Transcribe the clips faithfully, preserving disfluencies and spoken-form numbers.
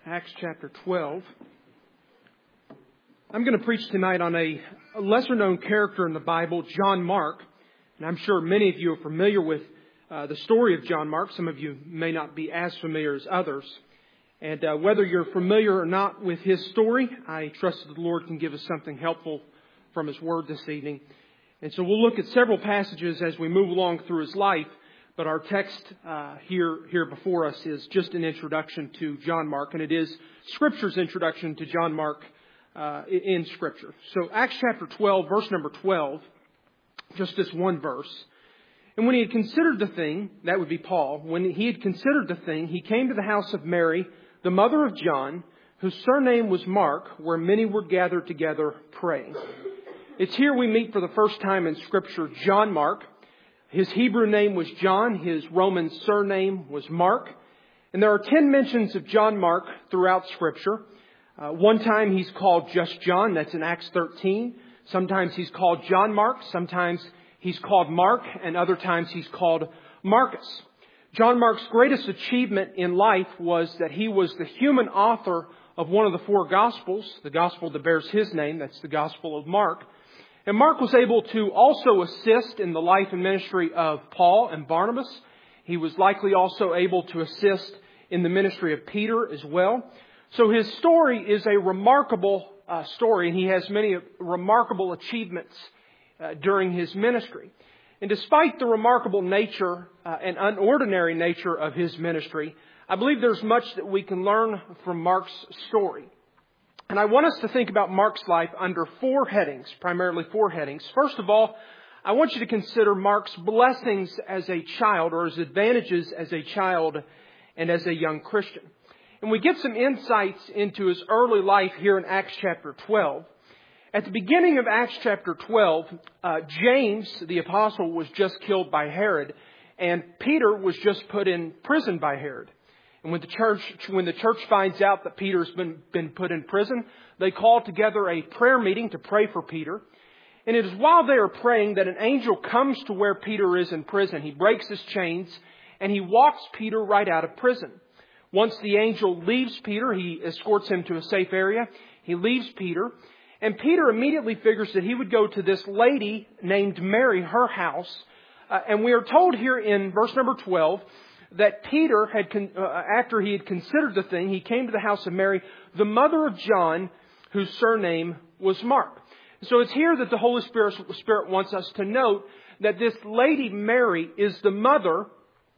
Acts chapter twelve. I'm going to preach tonight on a lesser-known character in the Bible, John Mark. And I'm sure many of you are familiar with uh, the story of John Mark. Some of you may not be as familiar as others. And uh, whether you're familiar or not with his story, I trust that the Lord can give us something helpful from His Word this evening. And so we'll look at several passages as we move along through his life. But our text uh, here here before us is just an introduction to John Mark, and it is Scripture's introduction to John Mark uh, in Scripture. So Acts chapter twelve, verse number twelve, just this one verse. And when he had considered the thing, that would be Paul, when he had considered the thing, he came to the house of Mary, the mother of John, whose surname was Mark, where many were gathered together praying. It's here we meet for the first time in Scripture John Mark. His Hebrew name was John. His Roman surname was Mark. And there are ten mentions of John Mark throughout Scripture. Uh, one time he's called just John. That's in Acts thirteen. Sometimes he's called John Mark. Sometimes he's called Mark. And other times he's called Marcus. John Mark's greatest achievement in life was that he was the human author of one of the four Gospels. The Gospel that bears his name. That's the Gospel of Mark. And Mark was able to also assist in the life and ministry of Paul and Barnabas. He was likely also able to assist in the ministry of Peter as well. So his story is a remarkable uh, story, and he has many remarkable achievements uh, during his ministry. And despite the remarkable nature uh, and unordinary nature of his ministry, I believe there's much that we can learn from Mark's story. And I want us to think about Mark's life under four headings, primarily four headings. First of all, I want you to consider Mark's blessings as a child, or his advantages as a child and as a young Christian. And we get some insights into his early life here in Acts chapter twelve. At the beginning of Acts chapter twelve, uh, James, the apostle, was just killed by Herod, and Peter was just put in prison by Herod. And when the church, when the church finds out that Peter's been, been put in prison, they call together a prayer meeting to pray for Peter. And it is while they are praying that an angel comes to where Peter is in prison. He breaks his chains and he walks Peter right out of prison. Once the angel leaves Peter, he escorts him to a safe area. He leaves Peter. And Peter immediately figures that he would go to this lady named Mary, her house. Uh, and we are told here in verse number twelve that Peter had, con- uh, after he had considered the thing, he came to the house of Mary, the mother of John, whose surname was Mark. So it's here that the Holy Spirit, Spirit wants us to note that this lady Mary is the mother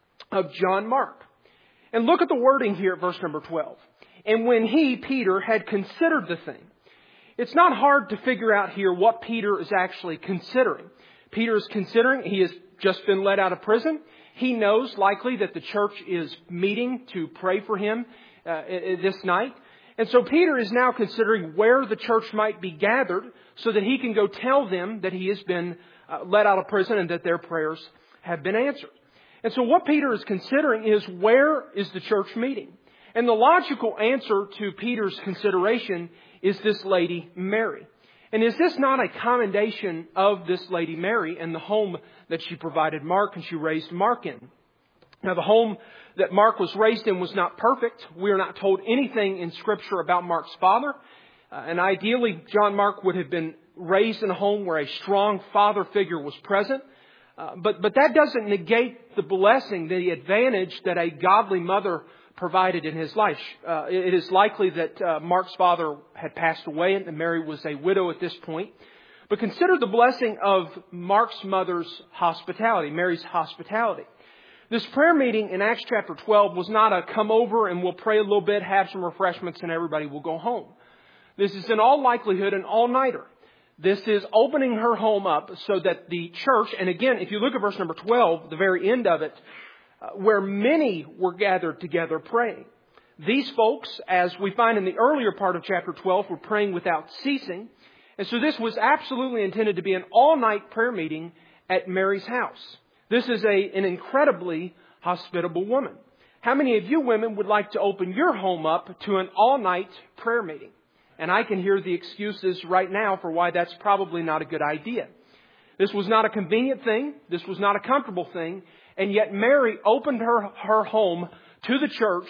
of John Mark. And look at the wording here at verse number twelve. And when he, Peter, had considered the thing. It's not hard to figure out here what Peter is actually considering. Peter is considering, he has just been let out of prison. He knows likely that the church is meeting to pray for him uh, this night. And so Peter is now considering where the church might be gathered so that he can go tell them that he has been uh, let out of prison and that their prayers have been answered. And so what Peter is considering is, where is the church meeting? And the logical answer to Peter's consideration is this lady Mary. And is this not a commendation of this lady Mary and the home that she provided Mark and she raised Mark in? Now, the home that Mark was raised in was not perfect. We are not told anything in Scripture about Mark's father. Uh, and ideally, John Mark would have been raised in a home where a strong father figure was present. Uh, but, but that doesn't negate the blessing, the advantage that a godly mother provided in his life. Uh, it is likely that uh, Mark's father had passed away and Mary was a widow at this point. But consider the blessing of Mark's mother's hospitality, Mary's hospitality. This prayer meeting in Acts chapter twelve was not a come over and we'll pray a little bit, have some refreshments, and everybody will go home. This is in all likelihood an all-nighter. This is opening her home up so that the church, and again, if you look at verse number twelve, the very end of it, Uh, where many were gathered together praying. These folks, as we find in the earlier part of chapter twelve, were praying without ceasing. And so this was absolutely intended to be an all-night prayer meeting at Mary's house. This is a, an incredibly hospitable woman. How many of you women would like to open your home up to an all-night prayer meeting? And I can hear the excuses right now for why that's probably not a good idea. This was not a convenient thing. This was not a comfortable thing. And yet Mary opened her, her home to the church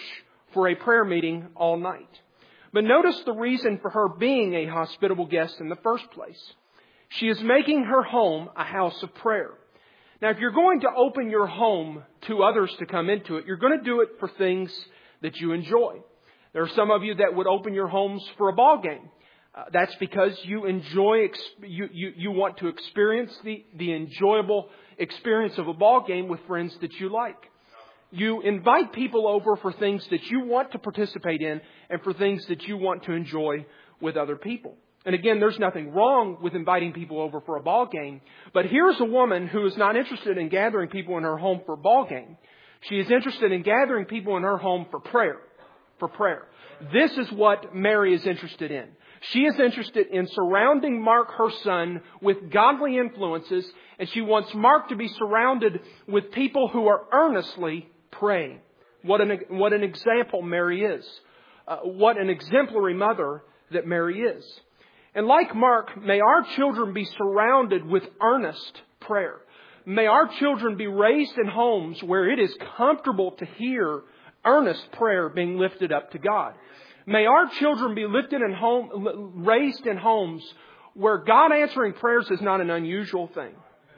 for a prayer meeting all night. But notice the reason for her being a hospitable guest in the first place. She is making her home a house of prayer. Now, if you're going to open your home to others to come into it, you're going to do it for things that you enjoy. There are some of you that would open your homes for a ball game. Uh, that's because you enjoy, you, you, you want to experience the, the enjoyable experience of a ball game with friends that you like. You invite people over for things that you want to participate in and for things that you want to enjoy with other people. And again, there's nothing wrong with inviting people over for a ball game. But here's a woman who is not interested in gathering people in her home for a ball game. She is interested in gathering people in her home for prayer. For prayer. This is what Mary is interested in. She is interested in surrounding Mark, her son, with godly influences, and she wants Mark to be surrounded with people who are earnestly praying. What an, what an example Mary is. Uh, what an exemplary mother that Mary is. And like Mark, may our children be surrounded with earnest prayer. May our children be raised in homes where it is comfortable to hear earnest prayer being lifted up to God. May our children be lifted in home, raised in homes where God answering prayers is not an unusual thing.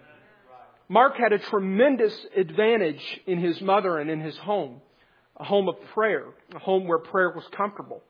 Mark had a tremendous advantage in his mother and in his home. A home of prayer. A home where prayer was comfortable.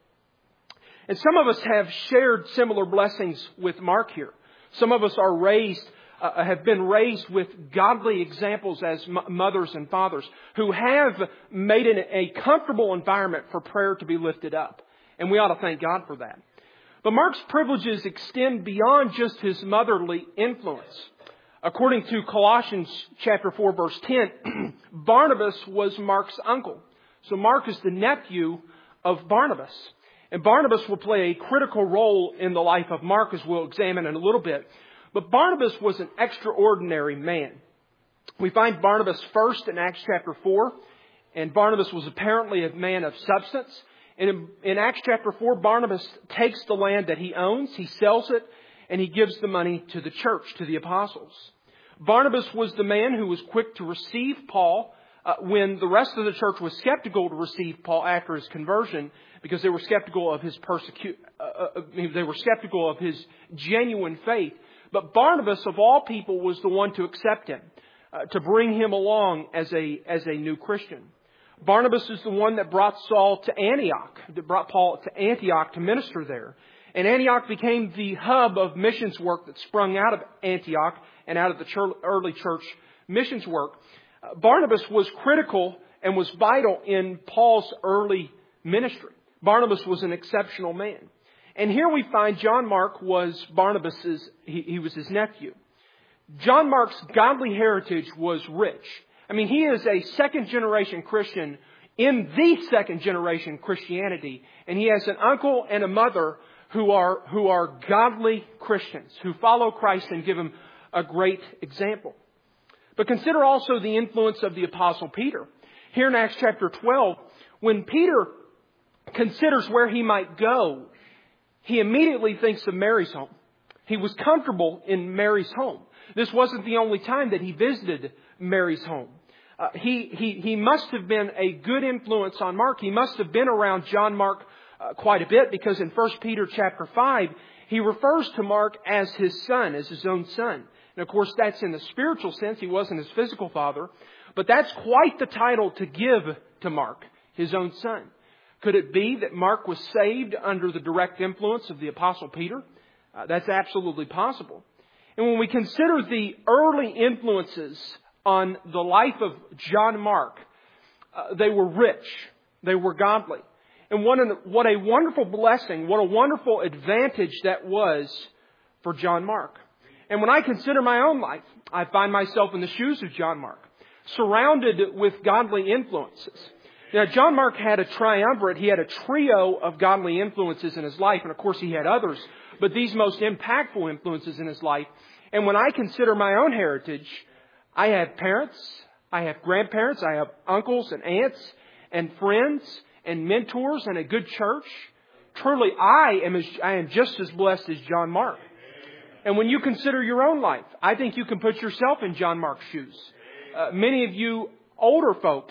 And some of us have shared similar blessings with Mark here. Some of us are raised, uh, have been raised with godly examples as m- mothers and fathers who have made it a comfortable environment for prayer to be lifted up. And we ought to thank God for that. But Mark's privileges extend beyond just his motherly influence. According to Colossians chapter four, verse ten, Barnabas was Mark's uncle. So Mark is the nephew of Barnabas. And Barnabas will play a critical role in the life of Mark, as we'll examine in a little bit. But Barnabas was an extraordinary man. We find Barnabas first in Acts chapter four. And Barnabas was apparently a man of substance. And in, in Acts chapter four, Barnabas takes the land that he owns, he sells it, and he gives the money to the church, to the apostles. Barnabas was the man who was quick to receive Paul uh, when the rest of the church was skeptical to receive Paul after his conversion, because they were skeptical of his persecu- uh, uh, they were skeptical of his genuine faith. But Barnabas, of all people, was the one to accept him, uh, to bring him along as a as a new Christian. Barnabas is the one that brought Saul to Antioch, that brought Paul to Antioch to minister there. And Antioch became the hub of missions work that sprung out of Antioch and out of the early church missions work. Uh, Barnabas was critical and was vital in Paul's early ministry. Barnabas was an exceptional man. And here we find John Mark was Barnabas's, he, he was his nephew. John Mark's godly heritage was rich. I mean, he is a second generation Christian in the second generation Christianity. And he has an uncle and a mother who are, who are godly Christians, who follow Christ and give him a great example. But consider also the influence of the Apostle Peter. Here in Acts chapter twelve, when Peter considers where he might go, he immediately thinks of Mary's home. He was comfortable in Mary's home. This wasn't the only time that he visited Mary's home. Uh, he, he, he must have been a good influence on Mark. He must have been around John Mark uh, quite a bit, because in First Peter chapter five, he refers to Mark as his son, as his own son. And of course, that's in the spiritual sense. He wasn't his physical father. But that's quite the title to give to Mark, his own son. Could it be that Mark was saved under the direct influence of the Apostle Peter? Uh, that's absolutely possible. And when we consider the early influences on the life of John Mark, uh, they were rich. They were godly. And what, an, what a wonderful blessing, what a wonderful advantage that was for John Mark. And when I consider my own life, I find myself in the shoes of John Mark, surrounded with godly influences. Now, John Mark had a triumvirate. He had a trio of godly influences in his life. And of course, he had others. But these most impactful influences in his life. And when I consider my own heritage, I have parents, I have grandparents, I have uncles and aunts and friends and mentors and a good church. Truly, I am as, I am just as blessed as John Mark. And when you consider your own life, I think you can put yourself in John Mark's shoes. Uh, many of you older folks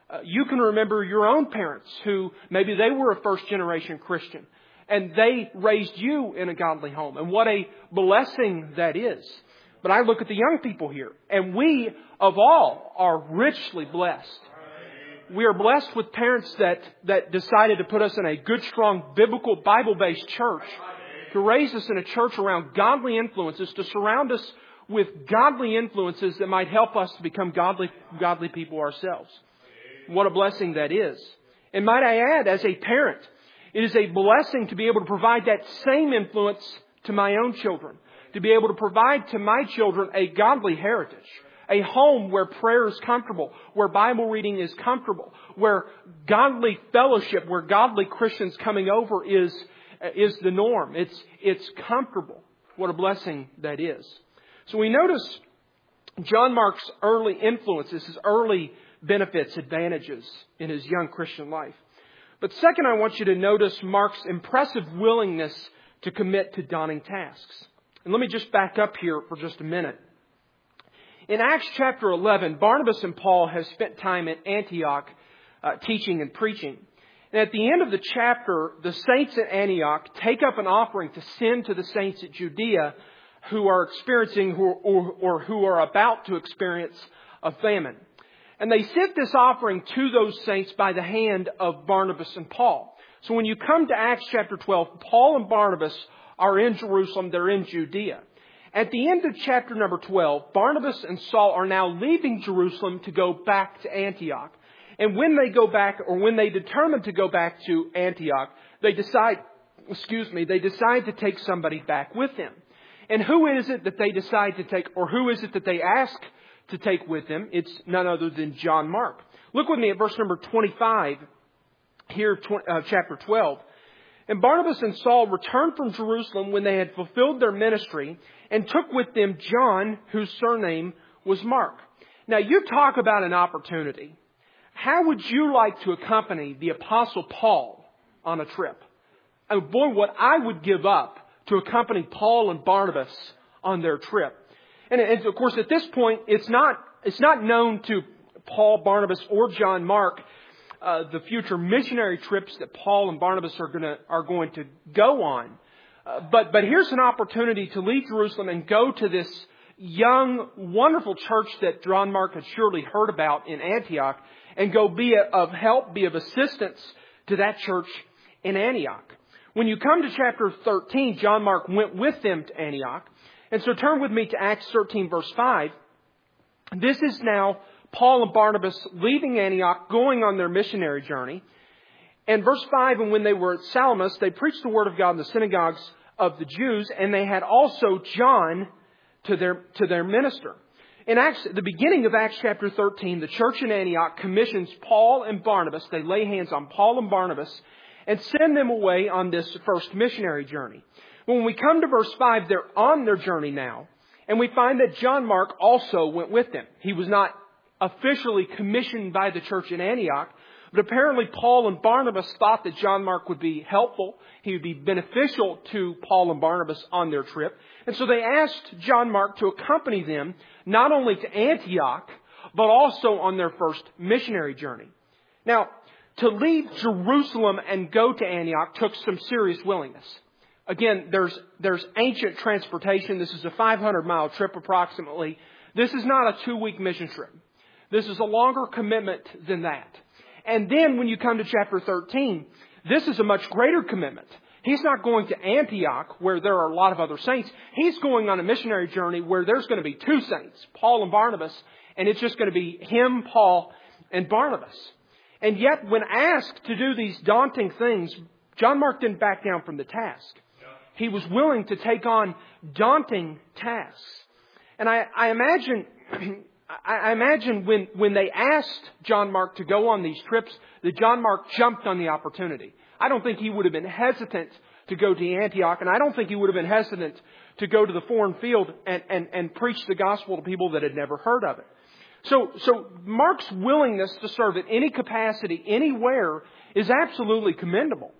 Uh, you can remember your own parents who maybe they were a first generation Christian and they raised you in a godly home. And what a blessing that is. But I look at the young people here, and we of all are richly blessed. We are blessed with parents that, that decided to put us in a good, strong, biblical, Bible-based church, to raise us in a church around godly influences, to surround us with godly influences that might help us to become godly, godly people ourselves. What a blessing that is. And might I add, as a parent, it is a blessing to be able to provide that same influence to my own children. To be able to provide to my children a godly heritage. A home where prayer is comfortable. Where Bible reading is comfortable. Where godly fellowship, where godly Christians coming over is, is the norm. It's, it's comfortable. What a blessing that is. So we notice John Mark's early influences, his early benefits, advantages in his young Christian life. But second, I want you to notice Mark's impressive willingness to commit to daunting tasks. And let me just back up here for just a minute. In Acts chapter eleven, Barnabas and Paul have spent time at Antioch uh, teaching and preaching. And at the end of the chapter, the saints at Antioch take up an offering to send to the saints at Judea who are experiencing or, or, or who are about to experience a famine. And they sent this offering to those saints by the hand of Barnabas and Paul. So when you come to Acts chapter twelve, Paul and Barnabas are in Jerusalem. They're in Judea. At the end of chapter number twelve, Barnabas and Saul are now leaving Jerusalem to go back to Antioch. And when they go back, or when they determine to go back to Antioch, they decide, excuse me, they decide to take somebody back with them. And who is it that they decide to take, or who is it that they ask to take with them? It's none other than John Mark. Look with me at verse number twenty-five, here, uh, chapter twelve. And Barnabas and Saul returned from Jerusalem when they had fulfilled their ministry, and took with them John, whose surname was Mark. Now, you talk about an opportunity. How would you like to accompany the Apostle Paul on a trip? Oh boy, what I would give up to accompany Paul and Barnabas on their trip. And, and of course, at this point, it's not it's not known to Paul, Barnabas, or John Mark uh, the future missionary trips that Paul and Barnabas are going to are going to go on. Uh, but but here's an opportunity to leave Jerusalem and go to this young, wonderful church that John Mark had surely heard about in Antioch, and go be of help, be of assistance to that church in Antioch. When you come to chapter thirteen, John Mark went with them to Antioch. And so turn with me to Acts thirteen, verse five. This is now Paul and Barnabas leaving Antioch, going on their missionary journey. And verse five, and when they were at Salamis, they preached the word of God in the synagogues of the Jews, and they had also John to their to their minister. In Acts, the beginning of Acts chapter thirteen, the church in Antioch commissions Paul and Barnabas. They lay hands on Paul and Barnabas and send them away on this first missionary journey. When we come to verse five, they're on their journey now. And we find that John Mark also went with them. He was not officially commissioned by the church in Antioch, but apparently Paul and Barnabas thought that John Mark would be helpful. He would be beneficial to Paul and Barnabas on their trip. And so they asked John Mark to accompany them not only to Antioch, but also on their first missionary journey. Now, to leave Jerusalem and go to Antioch took some serious willingness. Again, there's there's ancient transportation. This is a five hundred mile trip approximately. This is not a two-week mission trip. This is a longer commitment than that. And then when you come to chapter thirteen, this is a much greater commitment. He's not going to Antioch where there are a lot of other saints. He's going on a missionary journey where there's going to be two saints, Paul and Barnabas, and it's just going to be him, Paul, and Barnabas. And yet when asked to do these daunting things, John Mark didn't back down from the task. He was willing to take on daunting tasks. And I, I imagine, I imagine when, when they asked John Mark to go on these trips, that John Mark jumped on the opportunity. I don't think he would have been hesitant to go to Antioch, and I don't think he would have been hesitant to go to the foreign field and, and, and preach the gospel to people that had never heard of it. So, so Mark's willingness to serve at any capacity, anywhere, is absolutely commendable.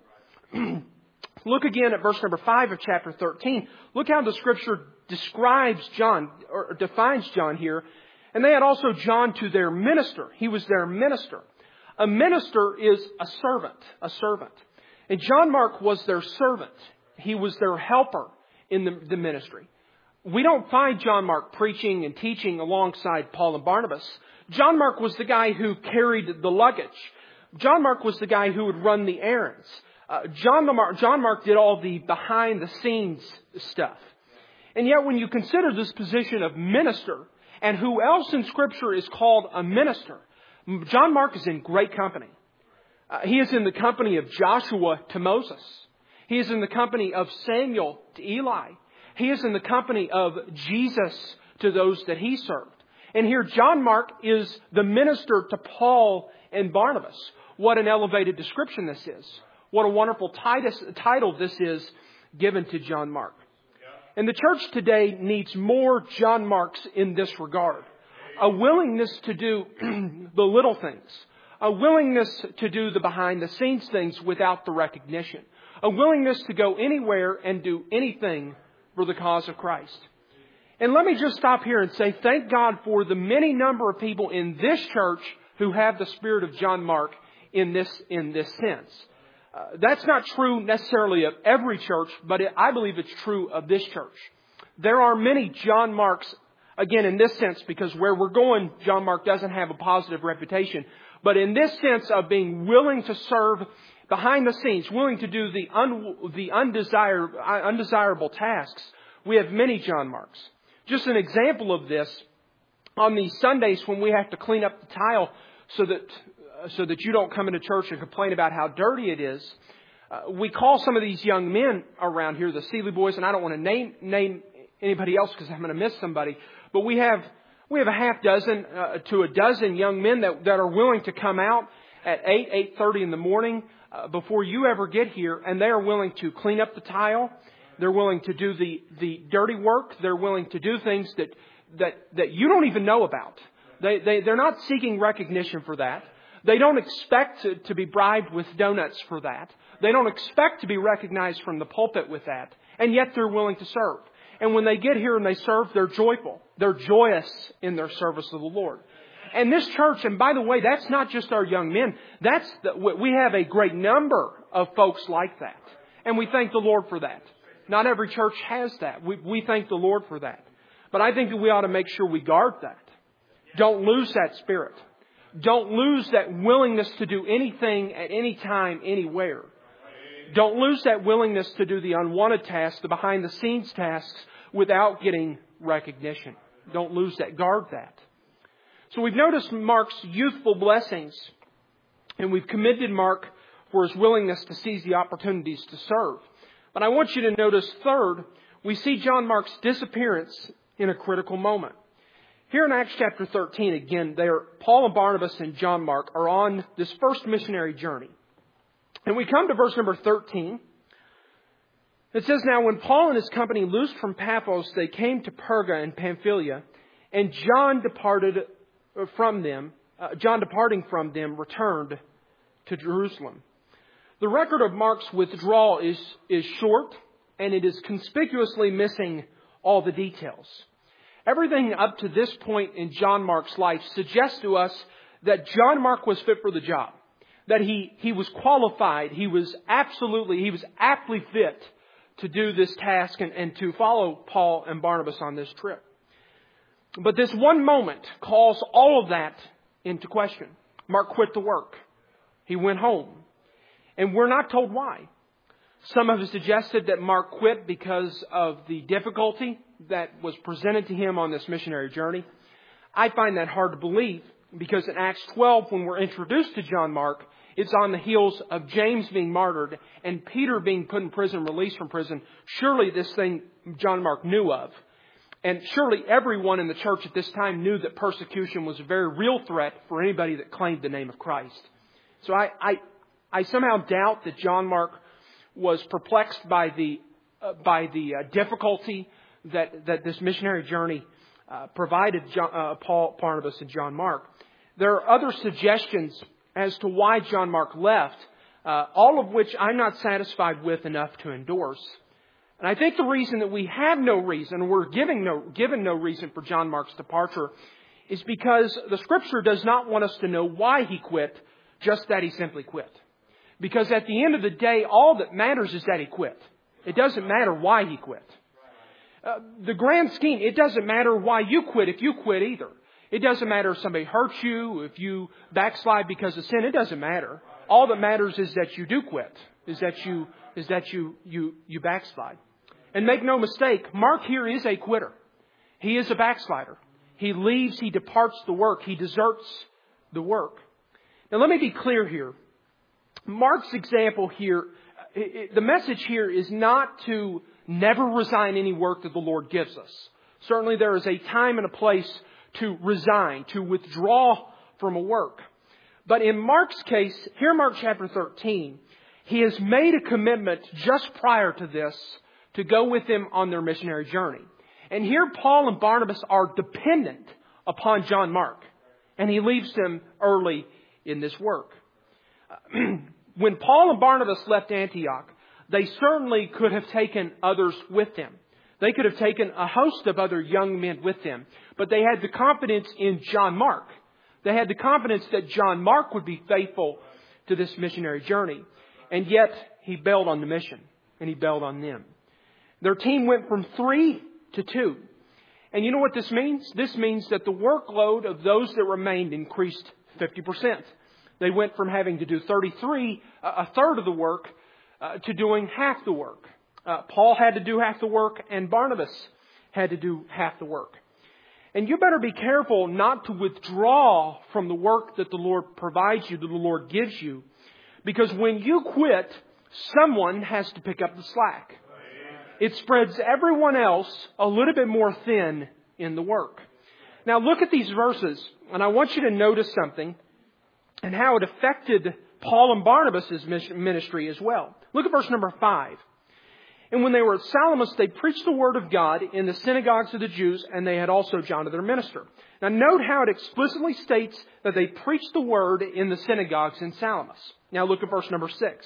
Look again at verse number five of chapter thirteen. Look how the Scripture describes John, or defines John here. And they had also John to their minister. He was their minister. A minister is a servant, a servant. And John Mark was their servant. He was their helper in the, the ministry. We don't find John Mark preaching and teaching alongside Paul and Barnabas. John Mark was the guy who carried the luggage. John Mark was the guy who would run the errands. Uh, John, Mark, John Mark did all the behind-the-scenes stuff. And yet when you consider this position of minister, and who else in Scripture is called a minister, John Mark is in great company. Uh, he is in the company of Joshua to Moses. He is in the company of Samuel to Eli. He is in the company of Jesus to those that he served. And here John Mark is the minister to Paul and Barnabas. What an elevated description this is. What a wonderful title this is given to John Mark. And the church today needs more John Marks in this regard. A willingness to do the little things. A willingness to do the behind the scenes things without the recognition. A willingness to go anywhere and do anything for the cause of Christ. And let me just stop here and say thank God for the many number of people in this church who have the spirit of John Mark in this, in this sense. Uh, that's not true necessarily of every church, but it, I believe it's true of this church. There are many John Marks, again in this sense, because where we're going, John Mark doesn't have a positive reputation. But in this sense of being willing to serve behind the scenes, willing to do the, un, the undesirable, undesirable tasks, we have many John Marks. Just an example of this, on these Sundays when we have to clean up the tile so that so that you don't come into church and complain about how dirty it is, uh, we call some of these young men around here, the Seeley boys, and I don't want to name name anybody else because I'm going to miss somebody, but we have we have a half dozen uh, to a dozen young men that, that are willing to come out at eight, eight thirty in the morning uh, before you ever get here, and they are willing to clean up the tile. They're willing to do the, the dirty work. They're willing to do things that that, that you don't even know about. They, they, they're not seeking recognition for that. They don't expect to, to be bribed with donuts for that. They don't expect to be recognized from the pulpit with that. And yet they're willing to serve. And when they get here and they serve, they're joyful. They're joyous in their service of the Lord. And this church, and by the way, that's not just our young men. That's the, we have a great number of folks like that. And we thank the Lord for that. Not every church has that. We, we thank the Lord for that. But I think that we ought to make sure we guard that. Don't lose that spirit. Don't lose that willingness to do anything at any time, anywhere. Don't lose that willingness to do the unwanted tasks, the behind-the-scenes tasks, without getting recognition. Don't lose that. Guard that. So we've noticed Mark's youthful blessings, and we've commended Mark for his willingness to seize the opportunities to serve. But I want you to notice, third, we see John Mark's disappearance in a critical moment. Here in Acts chapter thirteen, again, there, Paul and Barnabas and John Mark are on this first missionary journey. And we come to verse number thirteen. It says, "Now when Paul and his company loosed from Paphos, they came to Perga in Pamphylia, and John departed from them, uh, John departing from them, returned to Jerusalem." The record of Mark's withdrawal is, is short, and it is conspicuously missing all the details. Everything up to this point in John Mark's life suggests to us that John Mark was fit for the job. That he, he was qualified. He was absolutely, he was aptly fit to do this task and, and to follow Paul and Barnabas on this trip. But this one moment calls all of that into question. Mark quit the work. He went home. And we're not told why. Some have suggested that Mark quit because of the difficulty that was presented to him on this missionary journey. I find that hard to believe because in Acts twelve, when we're introduced to John Mark, it's on the heels of James being martyred and Peter being put in prison, released from prison. Surely this thing John Mark knew of. And surely everyone in the church at this time knew that persecution was a very real threat for anybody that claimed the name of Christ. So I, I, I somehow doubt that John Mark was perplexed by the uh, by the uh, difficulty that that this missionary journey uh, provided John, uh, Paul, Barnabas, and John Mark. There are other suggestions as to why John Mark left, uh, all of which I'm not satisfied with enough to endorse. And I think the reason that we have no reason, we're giving no given no reason for John Mark's departure, is because the Scripture does not want us to know why he quit. just that he simply quit. Because at the end of the day, all that matters is that he quit. It doesn't matter why he quit. Uh, the grand scheme, it doesn't matter why you quit if you quit either. It doesn't matter if somebody hurts you, if you backslide because of sin. It doesn't matter. All that matters is that you do quit. Is that you is that you you you backslide. And make no mistake, Mark here is a quitter. He is a backslider. He leaves, he departs the work, he deserts the work. Now let me be clear here. Mark's example here, it, it, the message here is not to never resign any work that the Lord gives us. Certainly there is a time and a place to resign, to withdraw from a work. But in Mark's case, here in Mark chapter thirteen, he has made a commitment just prior to this to go with them on their missionary journey. And here Paul and Barnabas are dependent upon John Mark. And he leaves them early in this work. When Paul and Barnabas left Antioch, they certainly could have taken others with them. They could have taken a host of other young men with them. But they had the confidence in John Mark. They had the confidence that John Mark would be faithful to this missionary journey. And yet, he bailed on the mission. And he bailed on them. Their team went from three to two. And you know what this means? This means that the workload of those that remained increased fifty percent. They went from having to do thirty-three, a third of the work, uh, to doing half the work. Uh, Paul had to do half the work, and Barnabas had to do half the work. And you better be careful not to withdraw from the work that the Lord provides you, that the Lord gives you. Because when you quit, someone has to pick up the slack. It spreads everyone else a little bit more thin in the work. Now look at these verses, and I want you to notice something and how it affected Paul and Barnabas' ministry as well. Look at verse number five. And when they were at Salamis, they preached the word of God in the synagogues of the Jews, and they had also John as their minister. Now note how it explicitly states that they preached the word in the synagogues in Salamis. Now look at verse number six.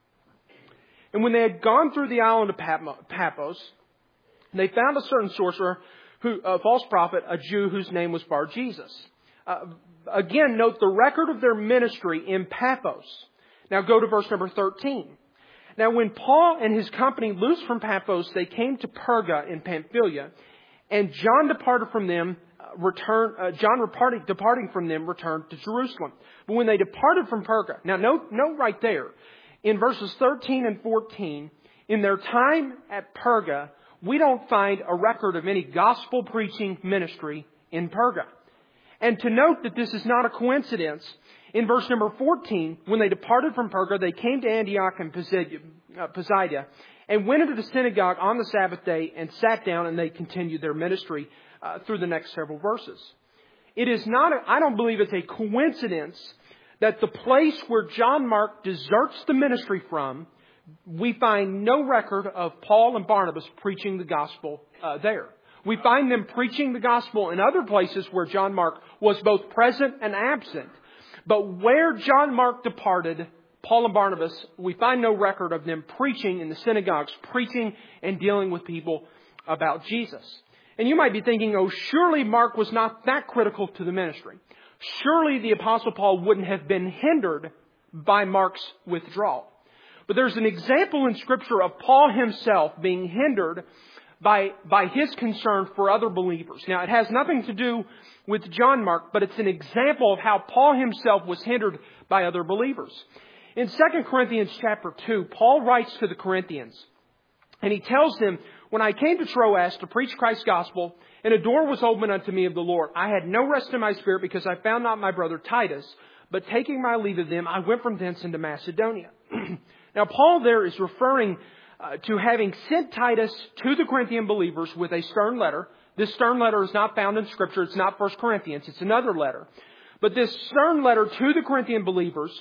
And when they had gone through the island of Paphos, they found a certain sorcerer, who, a false prophet, a Jew whose name was Bar-Jesus. Uh, again, note the record of their ministry in Paphos. Now go to verse number thirteen. Now when Paul and his company loosed from Paphos, they came to Perga in Pamphylia, and John departed from them, uh, return, uh, John departing, departing from them returned to Jerusalem. But when they departed from Perga, now note, note right there, in verses thirteen and fourteen, in their time at Perga, we don't find a record of any gospel preaching ministry in Perga. And to note that this is not a coincidence, in verse number fourteen, when they departed from Perga, they came to Antioch and Pisidia and went into the synagogue on the Sabbath day and sat down, and they continued their ministry uh, through the next several verses. It is not, a, I don't believe it's a coincidence that the place where John Mark deserts the ministry from, we find no record of Paul and Barnabas preaching the gospel uh, there. We find them preaching the gospel in other places where John Mark was both present and absent. But where John Mark departed, Paul and Barnabas, we find no record of them preaching in the synagogues, preaching and dealing with people about Jesus. And you might be thinking, oh, surely Mark was not that critical to the ministry. Surely the Apostle Paul wouldn't have been hindered by Mark's withdrawal. But there's an example in Scripture of Paul himself being hindered by, by his concern for other believers. Now, it has nothing to do with John Mark, but it's an example of how Paul himself was hindered by other believers. In Second Corinthians chapter two, Paul writes to the Corinthians, and he tells them, when I came to Troas to preach Christ's gospel, and a door was opened unto me of the Lord, I had no rest in my spirit because I found not my brother Titus, but taking my leave of them, I went from thence into Macedonia. Now, Paul there is referring uh, to having sent Titus to the Corinthian believers with a stern letter. This stern letter is not found in Scripture. It's not First Corinthians. It's another letter. But this stern letter to the Corinthian believers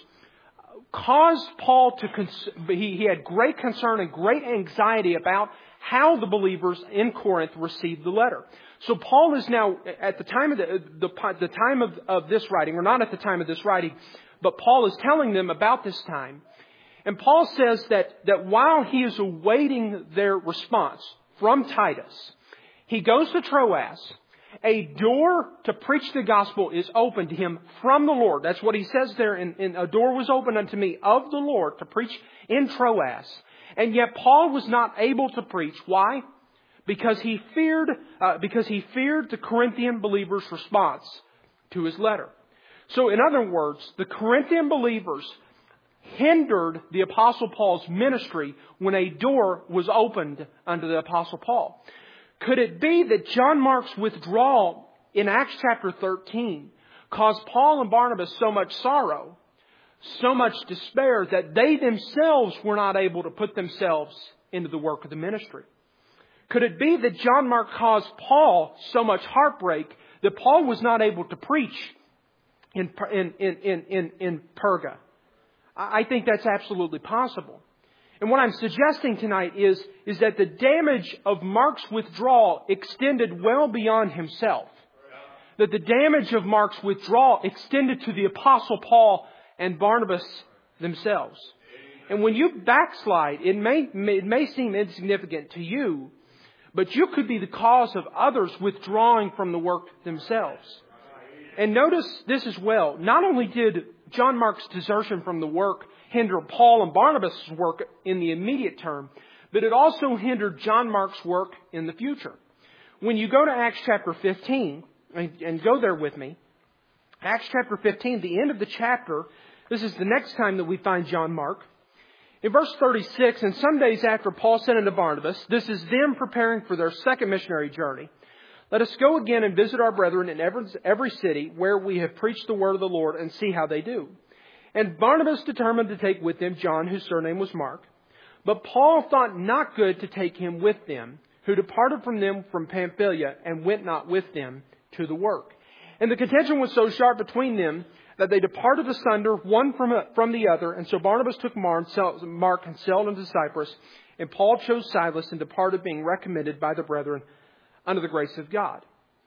caused Paul to, cons- he, he had great concern and great anxiety about how the believers in Corinth received the letter. So Paul is now, at the time of the, the, the time of, of this writing, or not at the time of this writing, but Paul is telling them about this time. And Paul says that, that while he is awaiting their response from Titus, he goes to Troas, A door to preach the gospel is open to him from the Lord. That's what he says there. In, in, a door was opened unto me of the Lord to preach in Troas. And yet Paul was not able to preach. Why? Because he feared, uh, because he feared the Corinthian believers' response to his letter. So in other words, the Corinthian believers hindered the Apostle Paul's ministry when a door was opened unto the Apostle Paul. Could it be that John Mark's withdrawal in Acts chapter thirteen caused Paul and Barnabas so much sorrow, so much despair, that they themselves were not able to put themselves into the work of the ministry? Could it be that John Mark caused Paul so much heartbreak that Paul was not able to preach in, in, in, in, in, in Perga? I think that's absolutely possible. And what I'm suggesting tonight is, is that the damage of Mark's withdrawal extended well beyond himself. That the damage of Mark's withdrawal extended to the Apostle Paul and Barnabas themselves. And when you backslide, it may, it may seem insignificant to you, but you could be the cause of others withdrawing from the work themselves. And notice this as well. Not only did John Mark's desertion from the work hinder Paul and Barnabas' work in the immediate term, but it also hindered John Mark's work in the future. When you go to Acts chapter fifteen, and go there with me, Acts chapter fifteen, the end of the chapter, this is the next time that we find John Mark. In verse thirty-six, and some days after Paul said unto Barnabas, this is them preparing for their second missionary journey. Let us go again and visit our brethren in every, every city where we have preached the word of the Lord, and see how they do. And Barnabas determined to take with them John, whose surname was Mark. But Paul thought not good to take him with them, who departed from them from Pamphylia, and went not with them to the work. And the contention was so sharp between them that they departed asunder one from, from the other. And so Barnabas took Mark and sailed into Cyprus. And Paul chose Silas and departed, being recommended by the brethren under the grace of God.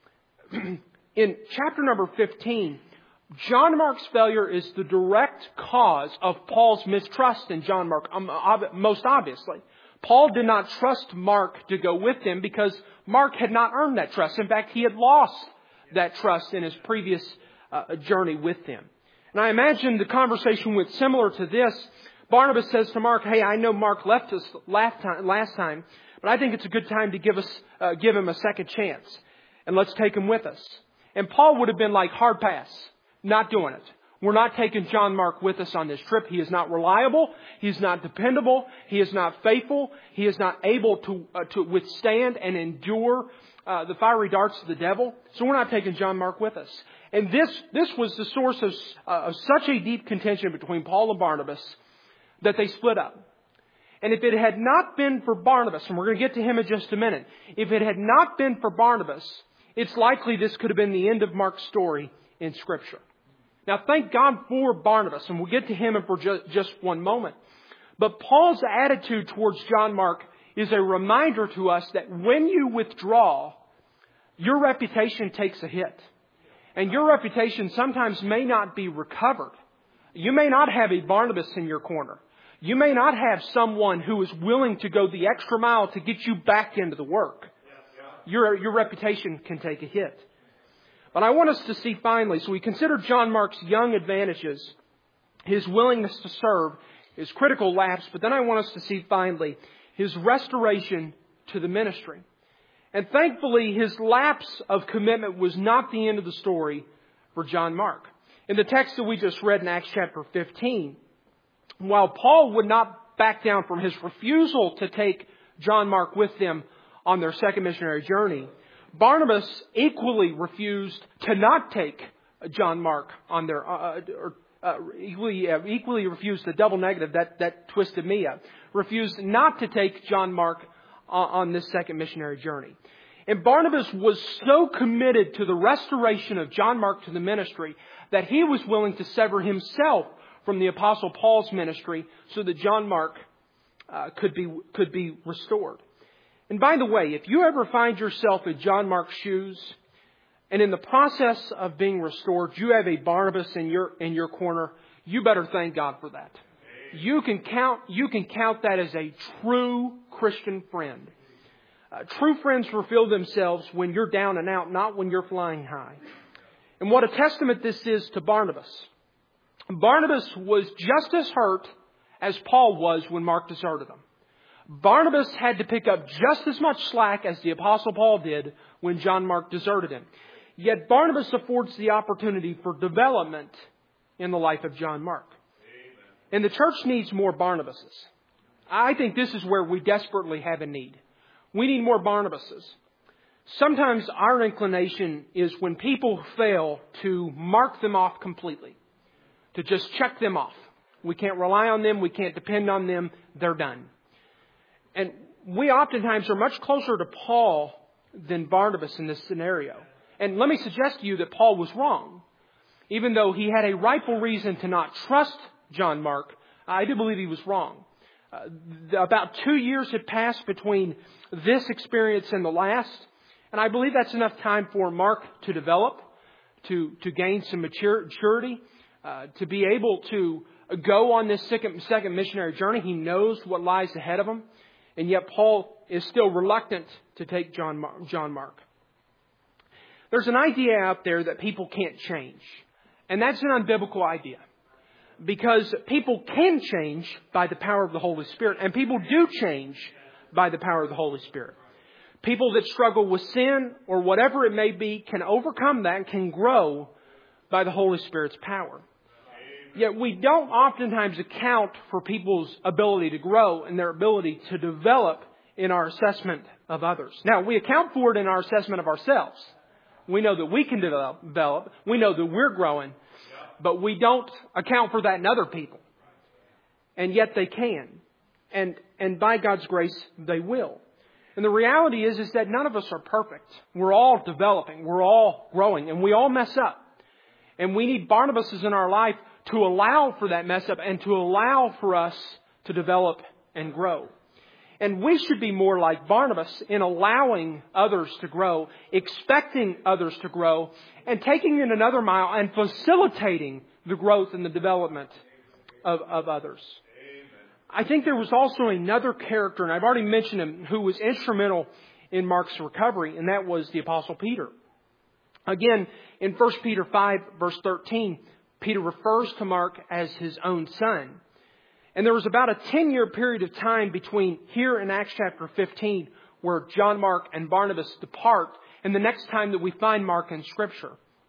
In chapter number fifteen, John Mark's failure is the direct cause of Paul's mistrust in John Mark, um, ob- most obviously. Paul did not trust Mark to go with him because Mark had not earned that trust. In fact, he had lost that trust in his previous uh, journey with them. And I imagine the conversation went similar to this. Barnabas says to Mark, hey, I know Mark left us last time, last time but I think it's a good time to give us, uh, give him a second chance. And let's take him with us. And Paul would have been like, hard pass. Not doing it. We're not taking John Mark with us on this trip. He is not reliable. He is not dependable. He is not faithful. He is not able to uh, to withstand and endure uh, the fiery darts of the devil. So we're not taking John Mark with us. And this this was the source of, uh, of such a deep contention between Paul and Barnabas that they split up. And if it had not been for Barnabas, and we're going to get to him in just a minute, if it had not been for Barnabas, it's likely this could have been the end of Mark's story in Scripture. Now, thank God for Barnabas, and we'll get to him in for just, just one moment. But Paul's attitude towards John Mark is a reminder to us that when you withdraw, your reputation takes a hit. And your reputation sometimes may not be recovered. You may not have a Barnabas in your corner. You may not have someone who is willing to go the extra mile to get you back into the work. Your, your reputation can take a hit. But I want us to see finally, so we consider John Mark's young advantages, his willingness to serve, his critical lapse, but then I want us to see finally his restoration to the ministry. And thankfully, his lapse of commitment was not the end of the story for John Mark. In the text that we just read in Acts chapter fifteen, while Paul would not back down from his refusal to take John Mark with them on their second missionary journey, Barnabas equally refused to not take John Mark on their, uh, or uh, equally, uh, equally refused the double negative that, that twisted me up, refused not to take John Mark on, on this second missionary journey. And Barnabas was so committed to the restoration of John Mark to the ministry that he was willing to sever himself from the Apostle Paul's ministry so that John Mark uh, could be could be restored. And by the way, if you ever find yourself in John Mark's shoes, and in the process of being restored, you have a Barnabas in your in your corner, you better thank God for that. You can count you can count that as a true Christian friend. Uh, true friends reveal themselves when you're down and out, not when you're flying high. And what a testament this is to Barnabas. Barnabas was just as hurt as Paul was when Mark deserted him. Barnabas had to pick up just as much slack as the Apostle Paul did when John Mark deserted him. Yet Barnabas affords the opportunity for development in the life of John Mark. And the church needs more Barnabases. I think this is where we desperately have a need. We need more Barnabases. Sometimes our inclination is when people fail to mark them off completely, to just check them off. We can't rely on them. We can't depend on them. They're done. And we oftentimes are much closer to Paul than Barnabas in this scenario. And let me suggest to you that Paul was wrong. Even though he had a rightful reason to not trust John Mark, I do believe he was wrong. Uh, about two years had passed between this experience and the last. And I believe that's enough time for Mark to develop, to, to gain some maturity, uh, to be able to go on this second, second missionary journey. He knows what lies ahead of him. And yet Paul is still reluctant to take John Mark, John Mark. There's an idea out there that people can't change. And that's an unbiblical idea. Because people can change by the power of the Holy Spirit. And people do change by the power of the Holy Spirit. People that struggle with sin or whatever it may be can overcome that and can grow by the Holy Spirit's power. Yet we don't oftentimes account for people's ability to grow and their ability to develop in our assessment of others. Now, we account for it in our assessment of ourselves. We know that we can develop. We know that we're growing. But we don't account for that in other people. And yet they can. And, and by God's grace, they will. And the reality is, is that none of us are perfect. We're all developing. We're all growing. And we all mess up. And we need Barnabases in our life to allow for that mess up and to allow for us to develop and grow. And we should be more like Barnabas in allowing others to grow, expecting others to grow, and taking it another mile and facilitating the growth and the development of, of others. I think there was also another character, and I've already mentioned him, who was instrumental in Mark's recovery, and that was the Apostle Peter. Again, in First Peter five, verse thirteen, Peter refers to Mark as his own son. And there was about a ten-year period of time between here and Acts chapter fifteen where John Mark and Barnabas depart and the next time that we find Mark in Scripture.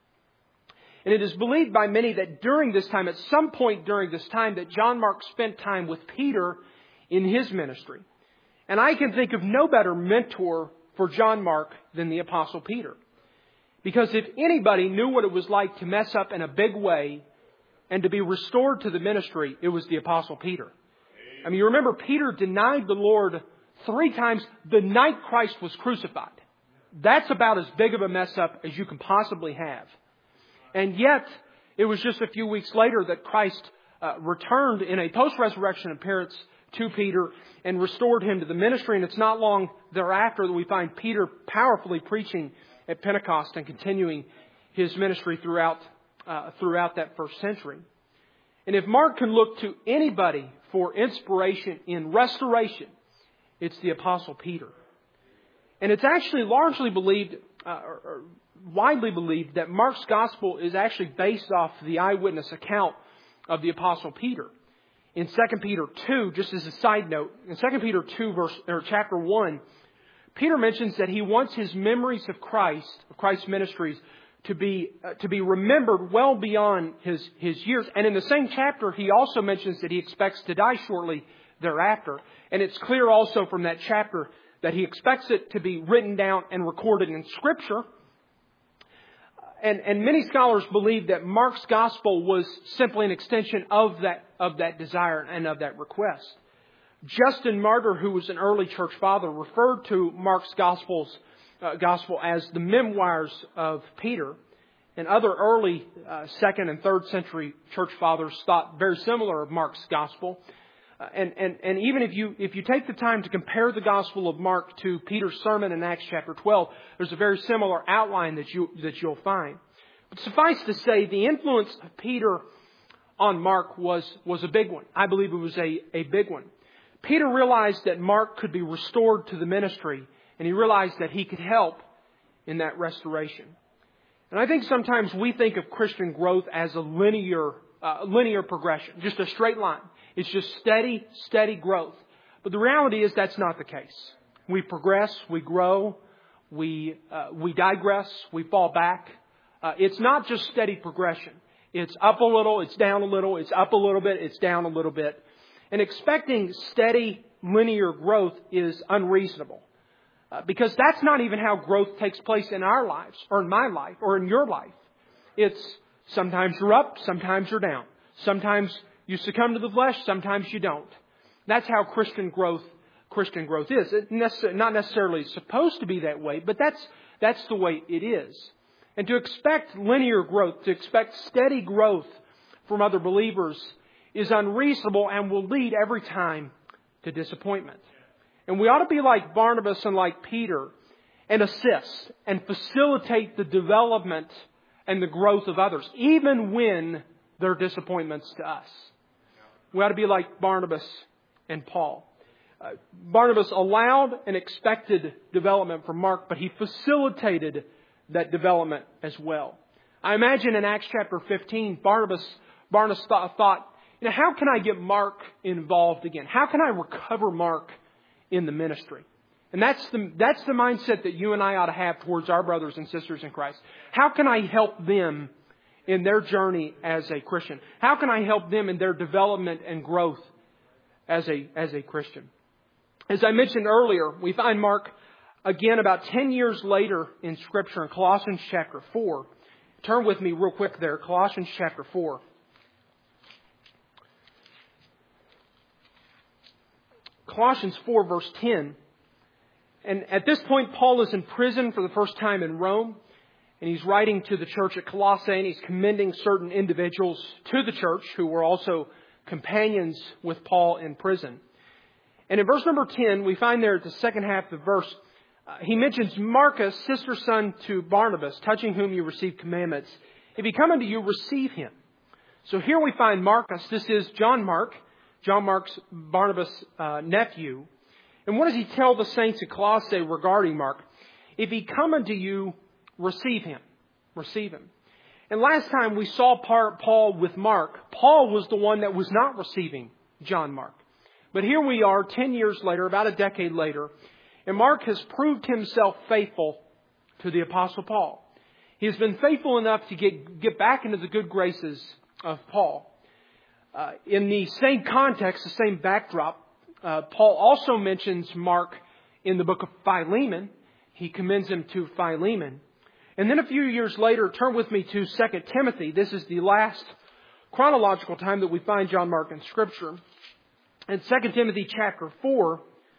And it is believed by many that during this time, at some point during this time, that John Mark spent time with Peter in his ministry. And I can think of no better mentor for John Mark than the Apostle Peter. Because if anybody knew what it was like to mess up in a big way and to be restored to the ministry, it was the Apostle Peter. I mean, you remember Peter denied the Lord three times the night Christ was crucified. That's about as big of a mess up as you can possibly have. And yet, it was just a few weeks later that Christ uh, returned in a post-resurrection appearance to Peter and restored him to the ministry. And it's not long thereafter that we find Peter powerfully preaching at Pentecost and continuing his ministry throughout uh, throughout that first century. And if Mark can look to anybody for inspiration in restoration, it's the Apostle Peter. And it's actually largely believed, uh, or, or widely believed, that Mark's gospel is actually based off the eyewitness account of the Apostle Peter. In Second Peter two, just as a side note, in Second Peter two, verse or chapter one, Peter mentions that he wants his memories of Christ, of Christ's ministries, to be uh, to be remembered well beyond his his years. And in the same chapter, he also mentions that he expects to die shortly thereafter. And it's clear also from that chapter that he expects it to be written down and recorded in Scripture. And, and many scholars believe that Mark's gospel was simply an extension of that of that desire and of that request. Justin Martyr, who was an early church father, referred to Mark's gospels, uh, gospel as the memoirs of Peter. And other early uh, second and third century church fathers thought very similar of Mark's gospel. Uh, and, and, and even if you if you take the time to compare the Gospel of Mark to Peter's sermon in Acts chapter twelve, there's a very similar outline that you that you'll find. But suffice to say, the influence of Peter on Mark was was a big one. I believe it was a, a big one. Peter realized that Mark could be restored to the ministry And he realized that he could help in that restoration. And I think sometimes we think of Christian growth as a linear, uh, linear progression, just a straight line. It's just steady, steady growth. But the reality is that's not the case. We progress, we grow, we uh, we digress, we fall back. Uh, it's not just steady progression. It's up a little, it's down a little, it's up a little bit, it's down a little bit. And expecting steady linear growth is unreasonable. Uh, because that's not even how growth takes place in our lives, or in my life, or in your life. It's sometimes you're up, sometimes you're down. Sometimes you succumb to the flesh, sometimes you don't. That's how Christian growth Christian growth is. It's necess- not necessarily supposed to be that way, but that's that's the way it is. And to expect linear growth, to expect steady growth from other believers is unreasonable and will lead every time to disappointment. And we ought to be like Barnabas and like Peter and assist and facilitate the development and the growth of others, even when they're disappointments to us. We ought to be like Barnabas and Paul. Uh, Barnabas allowed and expected development from Mark, but he facilitated that development as well. I imagine in Acts chapter fifteen, Barnabas, Barnabas thought, thought, you know, how can I get Mark involved again? How can I recover Mark in the ministry? And that's the, that's the mindset that you and I ought to have towards our brothers and sisters in Christ. How can I help them in their journey as a Christian? How can I help them in their development and growth as a, as a Christian? As I mentioned earlier, we find Mark again about ten years later in Scripture in Colossians chapter four. Turn with me real quick there, Colossians chapter four. Colossians four verse ten. And at this point, Paul is in prison for the first time in Rome. And he's writing to the church at Colossae, and he's commending certain individuals to the church who were also companions with Paul in prison. And in verse number ten, we find there at the second half of the verse, uh, he mentions Marcus, sister son to Barnabas, touching whom you received commandments. If he come unto you, receive him. So here we find Marcus. This is John Mark, John Mark's Barnabas' uh, nephew. And what does he tell the saints at Colossae regarding Mark? If he come unto you, receive him. Receive him. And last time we saw Paul with Mark, Paul was the one that was not receiving John Mark. But here we are ten years later, about a decade later, and Mark has proved himself faithful to the Apostle Paul. He has been faithful enough to get, get back into the good graces of Paul. Uh, in the same context, the same backdrop, uh, Paul also mentions Mark in the book of Philemon. He commends him to Philemon. And then a few years later, turn with me to Second Timothy. This is the last chronological time that we find John Mark in Scripture. In Second Timothy chapter four,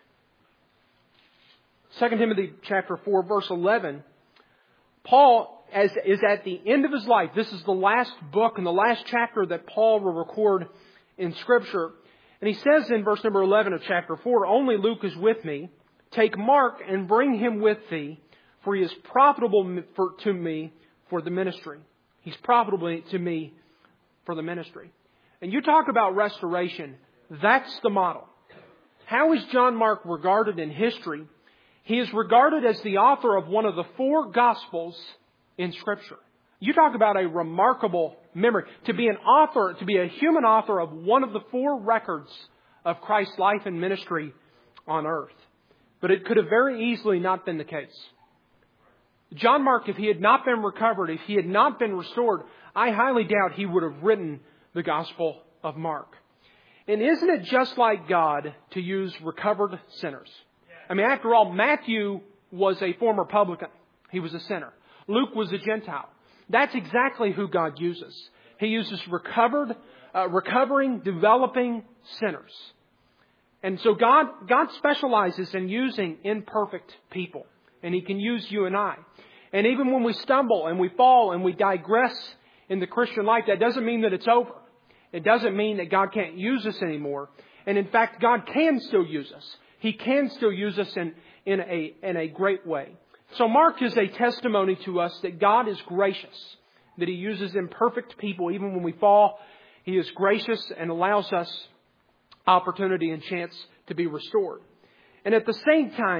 Second Timothy chapter four, verse eleven, Paul as, is at the end of his life. This is the last book and the last chapter that Paul will record in Scripture. And he says in verse number eleven of chapter four, only Luke is with me. Take Mark and bring him with thee, for he is profitable for, to me for the ministry. He's profitable to me for the ministry. And you talk about restoration. That's the model. How is John Mark regarded in history? He is regarded as the author of one of the four Gospels in Scripture. You talk about a remarkable memory. To be an author, to be a human author of one of the four records of Christ's life and ministry on earth. But it could have very easily not been the case. John Mark, if he had not been recovered, if he had not been restored, I highly doubt he would have written the Gospel of Mark. And isn't it just like God to use recovered sinners? I mean, after all, Matthew was a former publican. He was a sinner. Luke was a Gentile. That's exactly who God uses. He uses recovered, uh, recovering, developing sinners. And so God, God specializes in using imperfect people. And He can use you and I. And even when we stumble and we fall and we digress in the Christian life, that doesn't mean that it's over. It doesn't mean that God can't use us anymore. And in fact, God can still use us. He can still use us in, in, a, in a great way. So Mark is a testimony to us that God is gracious, that He uses imperfect people. Even when we fall, He is gracious and allows us opportunity and chance to be restored. And at the same time,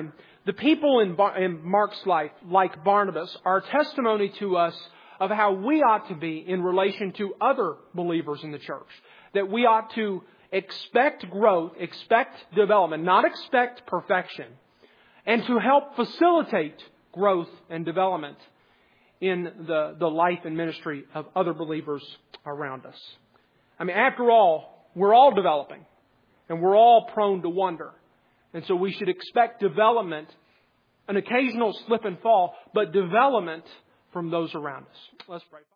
The people in, Bar- in Mark's life, like Barnabas, are a testimony to us of how we ought to be in relation to other believers in the church. That we ought to expect growth, expect development, not expect perfection, and to help facilitate growth and development in the, the life and ministry of other believers around us. I mean, after all, we're all developing, and we're all prone to wonder. And so we should expect development, an occasional slip and fall, but development from those around us. Let's pray.